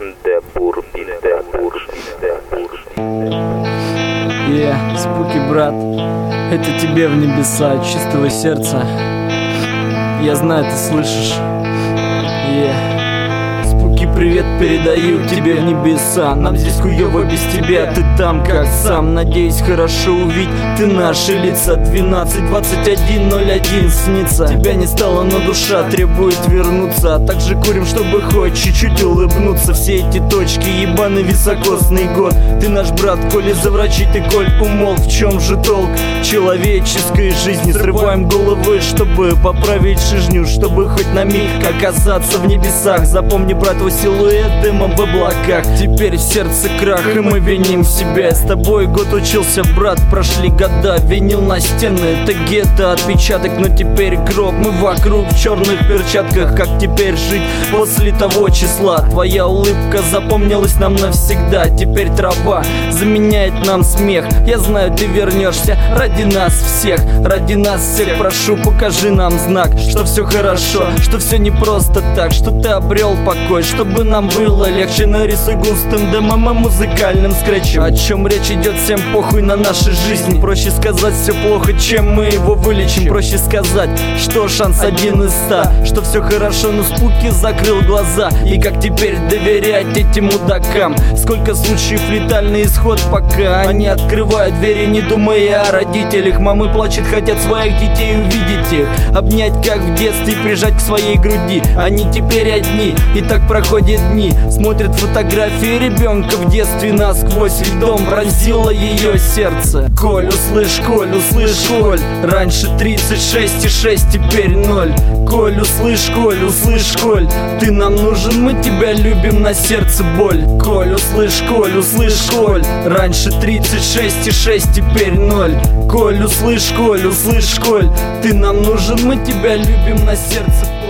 Спуки, брат, это тебе в небеса от чистого сердца. Я знаю, ты слышишь. Спуки, привет передаю тебе в небеса. Нам здесь хуёво без тебя, ты там как сам. Надеюсь, хорошо увидеть ты наши лица. 12-21-01 снится. Тебя не стало, но душа требует вернуться. А также курим, чтобы хоть чуть-чуть улыбнуться. Все эти точки, ебаный високосный год. Ты наш брат, коли за врачи ты, коль умолк. В чем же толк человеческой жизни? Срываем головы, чтобы поправить шижню, чтобы хоть на миг оказаться в небесах. Запомни, брат, твой силуэт дымом в облаках. Теперь в сердце крах, и мы виним себя. Я с тобой год учился, брат, прошли года. Винил на стены, это гетто, отпечаток. Но теперь гроб, мы вокруг в черных перчатках. Как теперь жить после того числа? Твоя улыбка запомнилась нам навсегда. Теперь трава заменяет нам смех. Я знаю, ты вернешься ради нас всех. Ради нас всех, прошу, покажи нам знак, что все хорошо, что все не просто так, что ты обрел покой, чтобы нам было легче. Нарисуй густым дымом и музыкальным скретчем. О чем речь идет, всем похуй на наши жизни. Проще сказать все плохо, чем мы его вылечим. Проще сказать, что шанс 1 из 100, что все хорошо, но Спуки закрыл глаза. И как теперь доверять этим мудакам? Сколько случаев летальный исход, пока они открывают двери, не думая о родителях. Мамы плачут, хотят своих детей увидеть их, обнять как в детстве, прижать к своей груди. Они теперь одни, и так проходят дни. Смотрят фотографии ребенка в детстве насквозь. Льдом пронзило ее сердце. Коль, услышь, Коль, раньше 36,6, теперь 0. Коль, услышь, Коль, ты нам нужен, мы тебя любим, на сердце боль. Коль, услышь, Коль, раньше 36,6, теперь 0. Коль, услышь, Коль, ты нам нужен, мы тебя любим, на сердце боль.